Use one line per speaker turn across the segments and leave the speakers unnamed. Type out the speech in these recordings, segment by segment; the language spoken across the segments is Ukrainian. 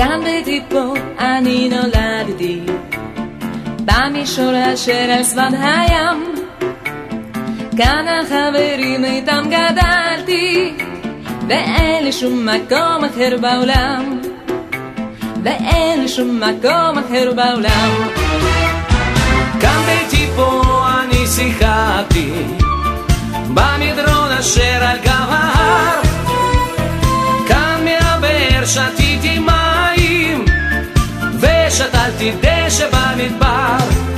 כאן ביתי פה אני נולדתי, במישור אשר על שפת הים, כאן החברים איתם גדלתי, ואין לי שום מקום אחר בעולם, ואין לי שום מקום אחר בעולם.
כאן ביתי פה אני שיחקתי, במדרון אשר על גב ההר, כאן מהבאר שתיתי מים, ושתלתי דשא במדבר,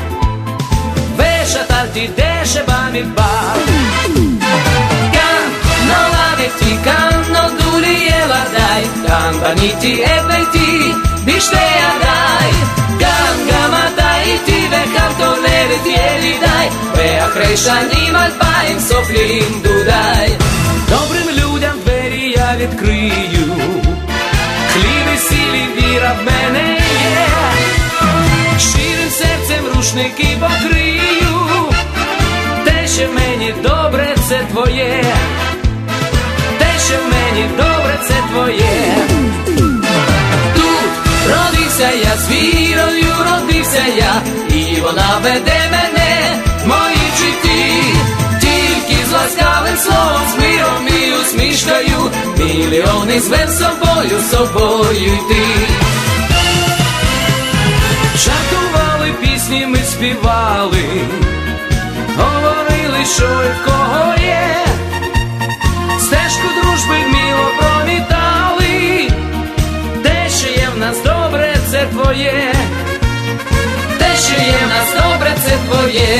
ושתלתי דשא במדבר. כאן נולדתי, כאן נולדו לי ילדיי, כאן בניתי את ביתי בשתי ידיי, כאן גם אתה איתי וכאן תולדת ילידיי, ואחרי שנים 2000 סופלים דודיי. Добрым людям двері я відкрию, хліб і сіль віра в мене є, щирим серцем рушники покрию, те, що мені добре, це твоє, те, що мені добре, це твоє. Тут родився я, з вірою родився я, і вона веде мене в моїй житті, тільки з ласкавим словом, з миром і усмішкою, мільйони зве собою, собою йти. Жартували пісні, ми співали, говорили, що і в кого є, стежку дружби вміло промітали, те, що є в нас добре, це твоє, те, що є в нас добре, це твоє.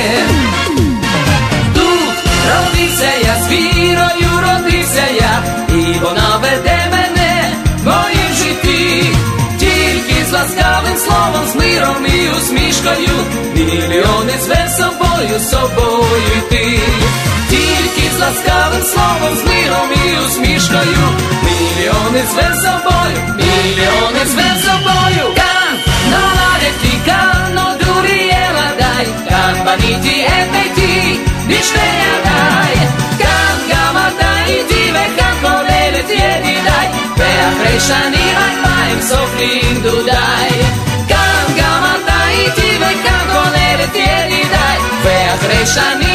Тут родився я, з вірою родився я, і вона веде мене в моїм житті, тільки з ласкавим словом, з миром і усмішкою, мільйони зве собою, собою йти, тільки з ласкавим словом, з миром і усмішкою, мільйони зве собою, мільйони зве собою. כאן נולדתי, כאן נולדו לי ילדיי, כאן בניתי את ביתי בשתי ידיי, כאן גם אתה איתי וכאן כוללת ידידיי, ואחרי שנים 2000 סופלים דודיי. כאן גם אתה איתי וכאן כוללת ידידיי, ואחרי שנים